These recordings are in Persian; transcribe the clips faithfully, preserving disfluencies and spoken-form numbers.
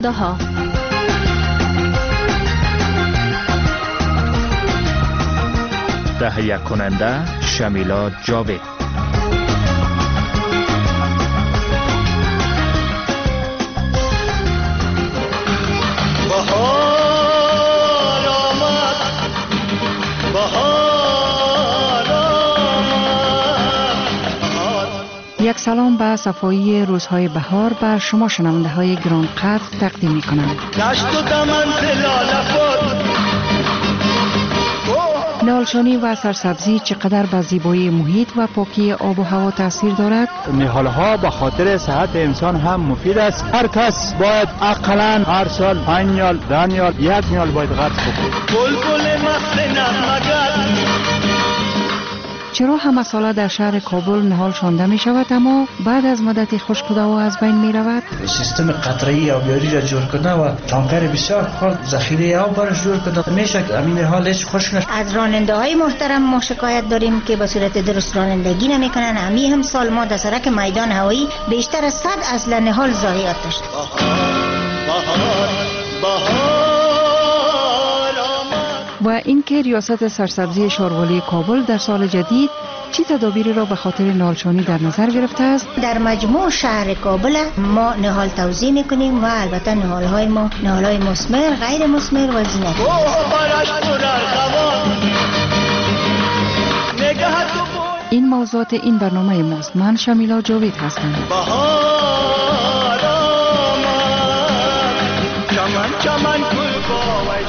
دها تهیه کننده شمیلا جاوید. بهار آمد، بهار آمد. یک سلام به صفایی روزهای بهار بر شما شنونده های گران قدر تقدیم می کنم. دشت و دمن زلال خود نهالشانی و سرسبزی چقدر به زیبایی محیط و پاکی آب و هوا تاثیر دارد؟ نهالها به خاطر صحت انسان هم مفید است. هر کس باید اقلاً هر سال پنج نیال، ده نیال، یک نیال باید غرس بکنه. بلبل مست نغمه‌گر. چرا همه ساله در شهر کابل نهال شانده می شود اما بعد از مدتی خشک شده و از بین می رود؟ سیستم قطره‌ای آبیاری را جور کنه و تانکر بسیار خود ذخیره آب برش جور کنه میشه که همین حال هیچ خشک نشه. از راننده های محترم ما شکایت داریم که به صورت درست رانندگی نمی کنن. همی هم سال ما در سرک میدان هوایی بیشتر از صد اصل نهال ضایعات داشت. بهار بهار و اینکه ریاست سرسبزی شاروالی کابل در سال جدید چی تدابیری را به خاطر نهالشانی در نظر گرفته است؟ در مجموع شهر کابل ما نهال توزیع میکنیم و البته نهال های ما نهال های مثمر، غیر مثمر و زینتی. این موضوعات این برنامه ماست. من شمیلا جاوید هستم. بهار آمد، چمن چمن گل باوی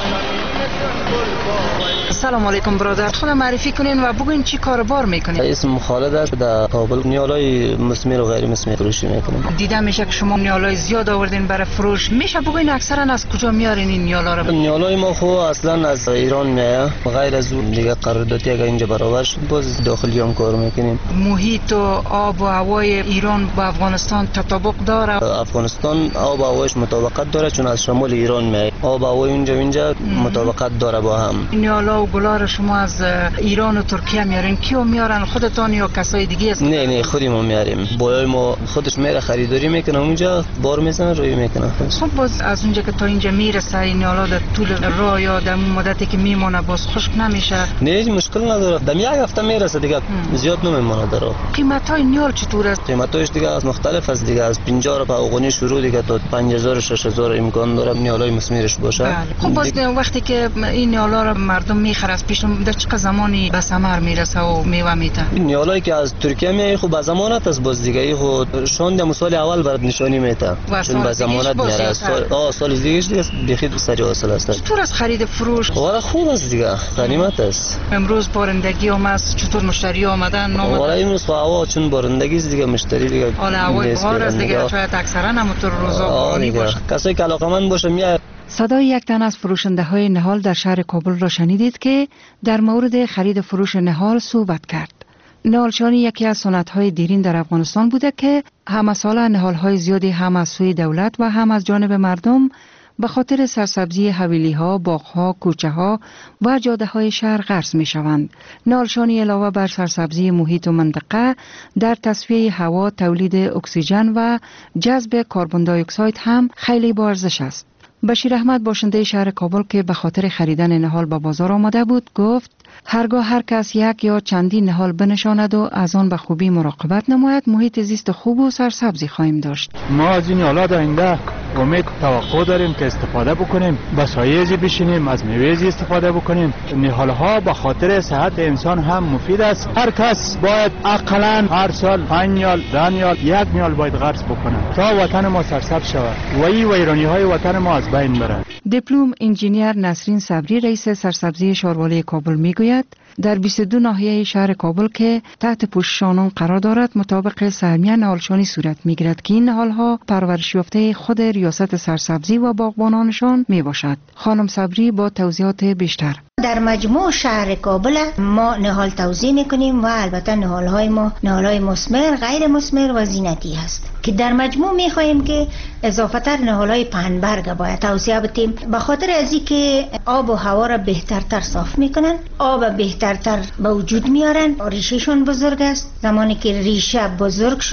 سلام علیکم برادر، خودم معرفی کنین و بگوین چی کار بار میکنین؟ اسم خالد است. در کابل نیالای مثمر و غیر مثمر فروشی میکنیم. دیده میشه که شما نیالای زیاد آوردین برای فروش. میشه بگوین اکثرا از کجا میارین این نیالا رو؟ نیالای ما خو اصلا از ایران میاد، غیر از اون دیگه قراردادی اگه اینجا برابر شد باز داخلی هم کار میکنیم. محیط و آب و هوای ایران با افغانستان تطابق داره؟ افغانستان آب و هوایش مطابقت داره چون از شمال ایران میاد. آب و هوای اونجا اینجا مطابقت داره با هم. نیالا و گلار شما از ایران و ترکیه میارین؟ کیو میارن، خودتان یا کسای دیگه است؟ نه نه خودی ما میاریم. بایای ما خودش میره خریداری میکنه اونجا بار میزنه روی میکنه. خب باز از اونجا که تا اینجا میرسه این نیالا در طول راه یا در مدتی که میمونه باز خشک نمیشه؟ نه مشکل نداره. در یک هفته میرسه دیگه. هم. زیاد نمیمونه در راه. قیمتای نیال چطور است؟ قیمتاش دیگه از مختلف است دیگه، از پنجاه روپیه افغانی شروع دیگه تا پنج هزار شش هزار امکان داره نیالای مثمرش باشه. بله. خب باز دیگه وقتی که این نیالا رو مردم میخره از پیش در چه زمانی به ثمر میرسه و میوه میده؟ نیالایی که از ترکیه میای خب به ضمانت است باز دیگه. خود شوند سال اول برات نشانی میده چون به ضمانت میاره. سال آ سال دیگه دیگه بخید سری اصل است. چطور از خرید فروش؟ والا خوب است دیگه، غنیمت است. امروز بارندگی اومد، چطور مشتری آمدن؟ والا امروز هوا چون بارندگی است دیگه مشتری دیگه حالا هوای بهار است دیگه، شاید اکثرا همونطور روزا بارانی باشه. کسایی که علاقه‌مند باشه میاد. صدای یک تن از فروشنده های نهال در شهر کابل را شنیدید که در مورد خرید فروش نهال صحبت کرد. نهالشانی یکی از سنت های دیرین در افغانستان بوده که همه ساله نهال های زیادی هم از سوی دولت و هم از جانب مردم به خاطر سرسبزی حویلی ها، باغ ها، کوچه ها و جاده های شهر غرس می شوند. نهالشانی علاوه بر سرسبزی محیط و منطقه در تصفیه هوا، تولید اکسیژن و جذب کربن دی اکساید هم خیلی با ارزش است. بشیر احمد باشنده شهر کابل که به خاطر خریدن نهال به بازار آمده بود گفت هرگاه هر کس یک یا چندین نهال بنشاند و از آن به خوبی مراقبت نماید محیط زیست خوب و سرسبزی خواهیم داشت. ما از این نهالات آینده امید توقع داریم که استفاده بکنیم، به سایه‌ای بشینیم، از میوه‌ای استفاده بکنیم. نهالها به خاطر صحت انسان هم مفید است. هر کس باید اقلاً هر سال پنج نیال، ده نیال، یک نیال باید غرس بکنه تا وطن ما سرسبز شود و این ویرانی‌های وطن ما از بین بره. دیپلم انجینیر نسرین صبری رئیس سرسبزی شاروالی کابل میگوید در بیست و دو ناحیه شهر کابل که تحت پوشش آنان قرار دارد مطابق سهمیه نهالشانی صورت میگیرد که این نهالها پرورش یافته خود ریاست سرسبزی و باغبانانشان می باشد. خانم صبری با توضیحات بیشتر. در مجموع شهر کابل ما نهال توزیع میکنیم و البته نهال های ما نهال های مثمر، غیر مثمر و زینتی هست که در مجموع میخواهیم که اضافه تر نهال های پهنبرگ باید توزیع بدیم به خاطر از اینکه آب و هوا را بهترتر صاف میکنن، آب بهترتر به وجود میارن. ریشهشون بزرگ است، زمانی که ریشه بزرگ شد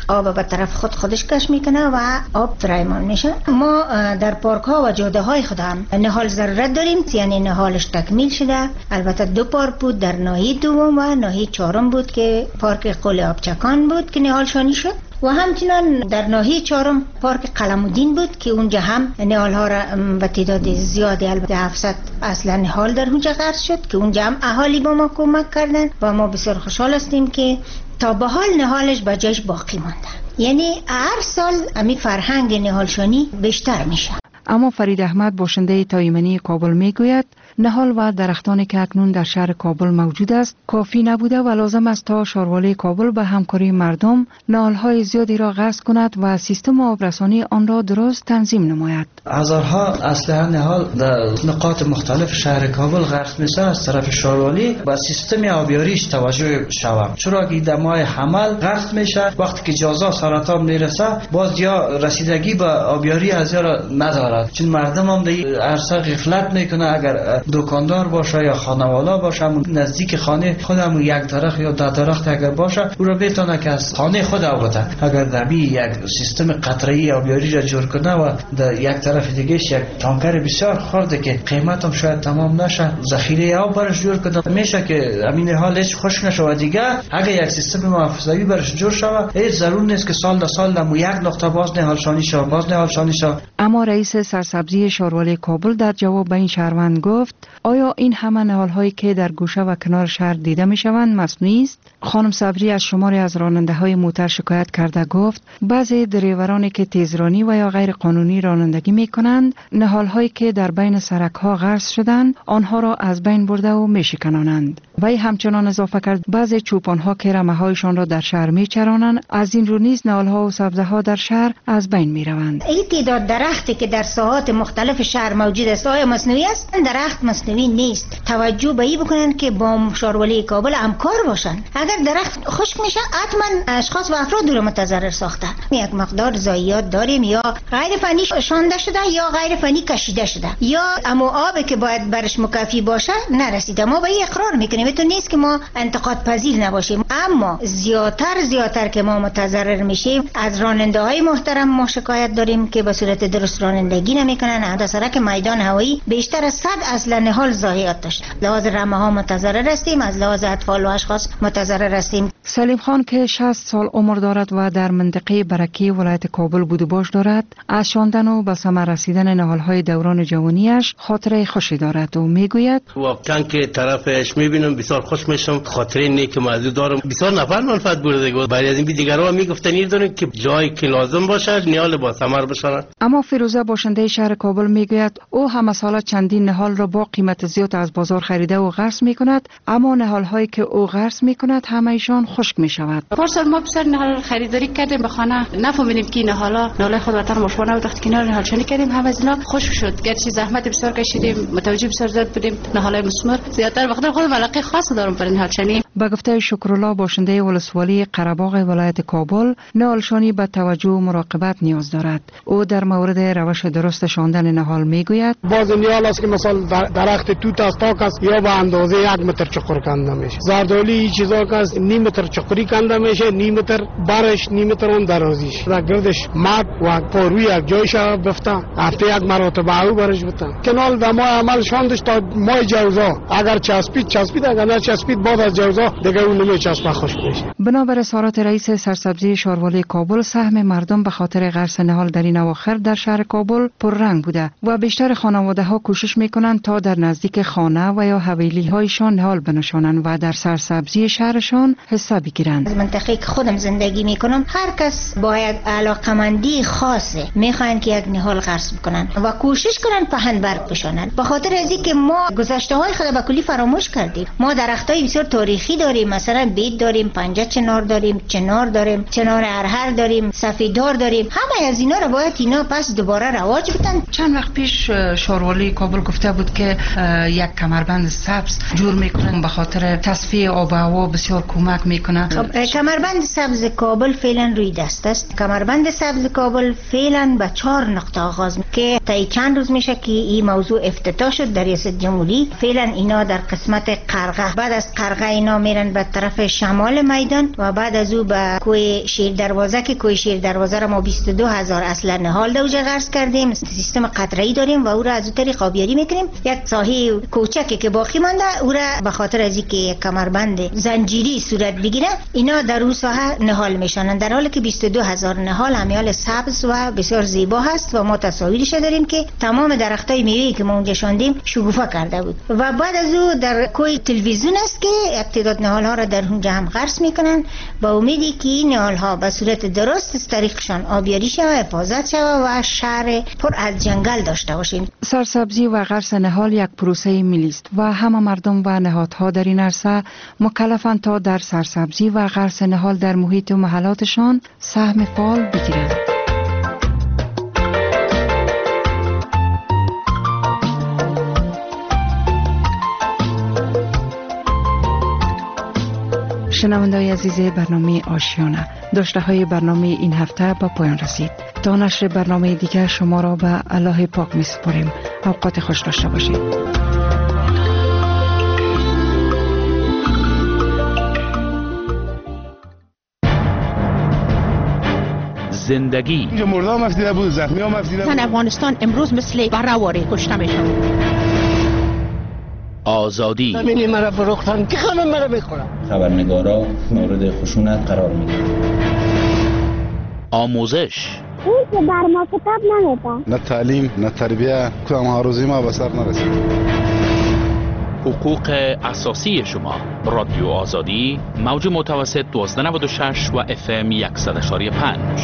آب به طرف خود خودش کش میکنه و آب فرایمان میشه. ما در پارک ها و جاده های خود هم نهال ضرورت داریم، یعنی نهالش تکمیل شده. البته دو پارک بود، در ناحیه دوم و ناحیه چهارم بود که پارک قل آبچکان بود که نهال شانی شد و همچنان در ناحیه چهارم پارک قلمودین بود که اونجا هم نهال ها را به تعداد زیادی، البته هفتصد اصلا نهال در اونجا غرس شد که اونجا هم اهالی با ما کمک کردن و ما بسیار خوشحال هستیم که تا به حال نهالش با جاش باقی مانده. یعنی هر سال امی فرهنگ نهالشانی بیشتر میشه. اما فرید احمد باشنده تایمنی کابل میگوید نهال و درختانی که اکنون در شهر کابل موجود است کافی نبوده و لازم است تا شاروالی کابل به همکاری مردم نهال‌های زیادی را غرس کند و سیستم آبرسانی آن را درست تنظیم نماید. هزارها اسلحه نهال در نقاط مختلف شهر کابل غرس میشه از طرف شاروالی و سیستم آبیاریش توجه شود، چرا که در ماه حمل غرس میشه، وقتی که جازا سرطان میرسه باز یا رسیدگی به آبیاری از یا ندارد، چون مردم هم در عرصه غفلت میکنه. اگر دکاندار باشه یا خانوالا باشه نزدیک خانه خودم یک درخت یا ده درخت اگر باشه او را بتونه که از خانه خود آبته. اگر دبی یک سیستم قطره‌ای آبیاری را جور کنه و در یک طرف دیگهش یک تانکر بسیار خرده که قیمت هم شاید تمام نشه ذخیره آب برش جور کنه میشه که همین حالش خشک نشه. و دیگه اگر یک سیستم محافظوی برش جور شود هیچ ضرور نیست که سال در سال در یک نقطه باز نهالشانی شه باز نهالشانی شه. اما رئیس سرسبزی شاروالی کابل در جواب به این شهروند گفت آیا این همه نهال‌هایی که در گوشه و کنار شهر دیده می‌شوند مصنوعی است؟ خانم صبری از شماری از راننده‌های موتر شکایت کرده گفت بعضی دریورانی که تیزرانی و یا غیر قانونی رانندگی می‌کنند نهال‌هایی که در بین سرک‌ها غرس شدند آنها را از بین برده و می‌شکنانند. وی همچنان اضافه کرد بعضی چوپان‌ها که رمه‌هایشان را در شهر می‌چرانند از این رو نیز نهال‌ها و سبزه‌ها در شهر از بین می‌روند. این تعداد درختی که در ساحات مختلف شهر موجود است آیا مصنوعی است؟ درخت مصنوعی نیست. توجه به این بکنن که با شاروالی کابل همکار باشن. اگر درخت خشک میشه حتما اشخاص و افراد رو متضرر ساختن. یک مقدار ضایعات داریم یا غیر فنی شانده شده یا غیر فنی کشیده شده یا اما آبی که باید برش مکفی باشه نرسیده. ما به این اقرار میکنیم، تو نیست که ما انتقاد پذیر نباشیم، اما زیادتر زیادتر که ما متضرر میشیم از راننده های محترم ما شکایت داریم که به صورت درست رانندگی نمیکنن. در سرک میدان هوایی بیشتر از صد اصل نهال ضایعات داشت. لحاظ رمه ها متضرر هستیم، از لحاظ اطفال و اشخاص متضرر هستیم. سلیم خان که شصت سال عمر دارد و در منطقه برکی ولایت کابل بود و باش دارد از شاندن و به ثمر رسیدن نهال‌های دوران جوانیش خاطره خوشی دارد و میگوید واقعا که طرفش میبینم بسیار خوش میشم، خاطره نیک موضوع دارم. بسیار نفر منفعت برده بود. برای از این دیگران میگفتن این دارن که جایی که لازم باشه نهال با ثمر بشن. اما فیروزه باشنده شهر کابل میگوید او هم سال چندین نهال را با قیمت زیاد از بازار خریده و غرس میکند، اما نهال هایی که او غرس میکند همه ایشان خشک میشود. پارسال ما بسیار نهال خریداری کردیم به خانه، نفهمیدیم که نهالا نهال خود وطن مشوانه و وقتی کنار نهال شنی کردیم همه از اینا خشک شد. گرچه زحمت بسیار کشیدیم، متوجه بسیار زیاد بودیم نهالای مسمر زیادتر وقت خود علاقه خاص دارم برای نهال شنی. به گفته شکرالله باشنده ولسوالی قره‌باغ ولایت کابل نهالشانی به توجه و مراقبت نیاز دارد. او در مورد روش درست شاندن نهال میگوید باز نیاز است که مثلا درخت توت است تاک است یا به اندازه یک متر چقر کنده میشه. زردالی این چیزا که است نیم متر چقری کنده میشه، نیم متر برش، نیم متر اون درازیش. در گردش مد و پاروی یک جایش بفته هفته یک مرتبه او برش بته. کنال در ماه عمل شاندش تا ماه جوزا اگر چسبید چسبید اگر نه چسبید بعد از جوزا دیگه اون نمیچسبه خشک میشه. بنابر اظهارات رئیس سرسبزی شاروالی کابل سهم مردم به خاطر غرس نهال در این اواخر در شهر کابل پررنگ بوده و بیشتر خانواده ها کوشش میکنند تا در نزدیک خانه و یا حویلی هایشان نهال بنشانند و در سرسبزی شهرشان حصه بگیرند. از منطقه که خودم زندگی میکنم هر کس با یک علاقمندی خاصه میخواین که یک نهال غرس بکنن و کوشش کنن پهن برگ بشانن. به خاطر از اینکه ما گذشته های خود به کلی فراموش کردیم. ما درختای بسیار تاریخی داریم، مثلا بید داریم، پنجه چنار داریم، چنار داریم، چنار ارهر داریم، سفیدار داریم. همه از اینا رو باید اینا پس دوباره رواج بدن. چند وقت پیش شاروالی کابل گفته بود که یک کمربند سبز جور میکنن به خاطر تصفیه آب و هوا بسیار کمک میکنه. خب کمربند سبز کابل فعلا روی دست است. کمربند سبز کابل فعلا به چهار نقطه آغاز می که تا چند روز میشه که این موضوع افتتاح شد در ریاست جمهوری. فعلا اینا در قسمت قرغه، بعد از قرغه اینا میرن به طرف شمال میدان و بعد از او به کوی شیر دروازه که کوی شیر دروازه را ما بیست و دو هزار اصلا نهال دوجه غرس کردیم. سیستم قطره‌ای داریم و او را از اون طریق آبیاری میکنیم. یک ساحه کوچکی که باقی مانده او را به خاطر از اینکه یک کمربند زنجیری صورت بگیره اینا در اون ساحه نهال میشنن، در حالی که بیست و دو هزار نهال همیال سبز و بسیار زیبا هست و ما تصاویرش داریم که تمام درختای میوه‌ای که ما اونجا شاندیم شکوفه کرده بود. و بعد از او در کوی تلویزیون است که تعداد نهال ها را در اونجا هم غرس میکنن با امیدی که این نهال ها به صورت درست از طریقشان آبیاری شود، حفاظت شود و شهر پر از جنگل داشته باشیم. سرسبزی و غرس نهال یک پروسه ملی است و همه مردم و نهادها در این عرصه مکلفند تا در سرسبزی و غرس نهال در محیط و محلاتشان سهم فعال بگیرند. شنونده‌های عزیز برنامه آشیانه، داشته های برنامه این هفته به پایان رسید. تا نشر برنامه دیگر شما را به الله پاک می سپاریم. اوقات خوش داشته باشید. زندگی اینجا مرده هم افزیده بود، زخمی هم افزیده بود. افغانستان امروز مثل برهواری کشته میشن. آزادی همینی مرا فروختن که همه مرا بخورن. خبرنگارا مورد خشونت قرار میدن. آموزش این که بر ما کتاب نمیده. نه تعلیم نه تربیه، کدام ها روزی ما به سر نرسید. حقوق اساسی شما. رادیو آزادی، موج متوسط دوازده نود و شش و اف ام صد و پنج.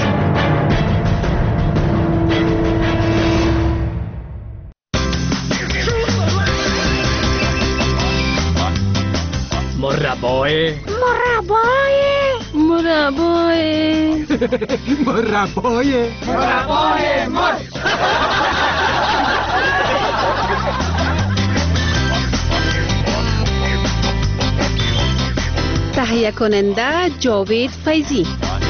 مربای مربای مربای مربای مربای مر تهیه کننده جاوید فیضی.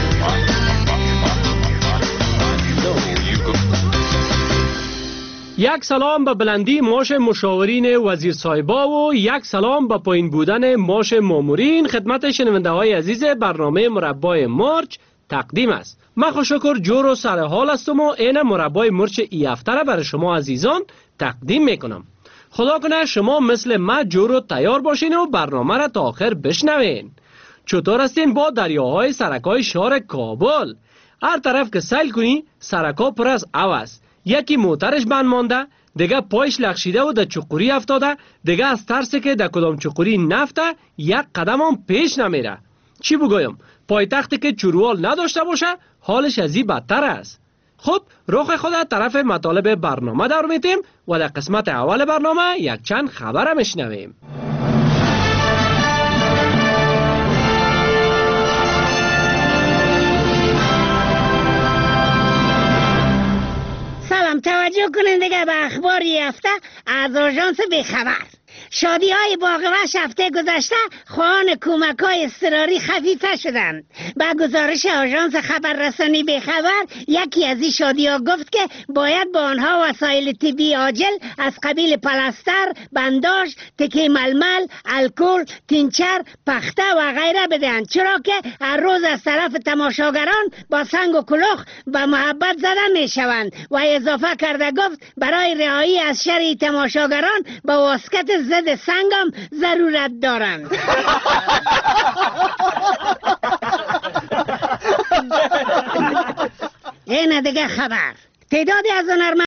یک سلام به بلندی ماش مشاورین وزیر صاحبا و یک سلام به پایین بودن ماش مامورین خدمت شنونده های عزیز برنامه مربای مرچ تقدیم است. من خوشکر جور و سر حال هستم و این مربای مرچ ای هفته را برای شما عزیزان تقدیم میکنم. خدا کنه شما مثل من جور و تیار باشین و برنامه را تا آخر بشنوین. چطور هستین با دریاهای سرکای شهر کابل؟ هر طرف که سیل کنی سرکا پر از او است. یکی موترش بند مانده، دیگه پایش لغشیده و در چقوری افتاده، دیگه از ترسی که در کدام چقوری نفته یک قدم هم پیش نمیره. چی بگویم؟ پایتختی که چروال نداشته باشه حالش از این بدتر است. خب رخ خود طرف مطالب برنامه دار میتیم و در قسمت اول برنامه یک چند خبر میشنویم. سلام، توجه کنین دیگه به اخبار یه هفته از آژانس بیخبر. شادی های باغوش هفته گذشته خواهان کمک های اضطراری خفیفه شدند. با گزارش آژانس خبررسانی بیخبر یکی از این شادی ها گفت که باید با آنها وسایل طبی عاجل از قبیل پلاستر، بنداژ، تکه ململ، الکل، تینچر، پخته و غیره بدهند، چرا که هر روز از طرف تماشاگران با سنگ و کلوخ و محبت زده می شوند. و اضافه کرده گفت برای رهایی از شر تماشاگران با واسکت ضد سنگم ضرورت دارند. این دیگه خبر. تعدادی از هنرمندان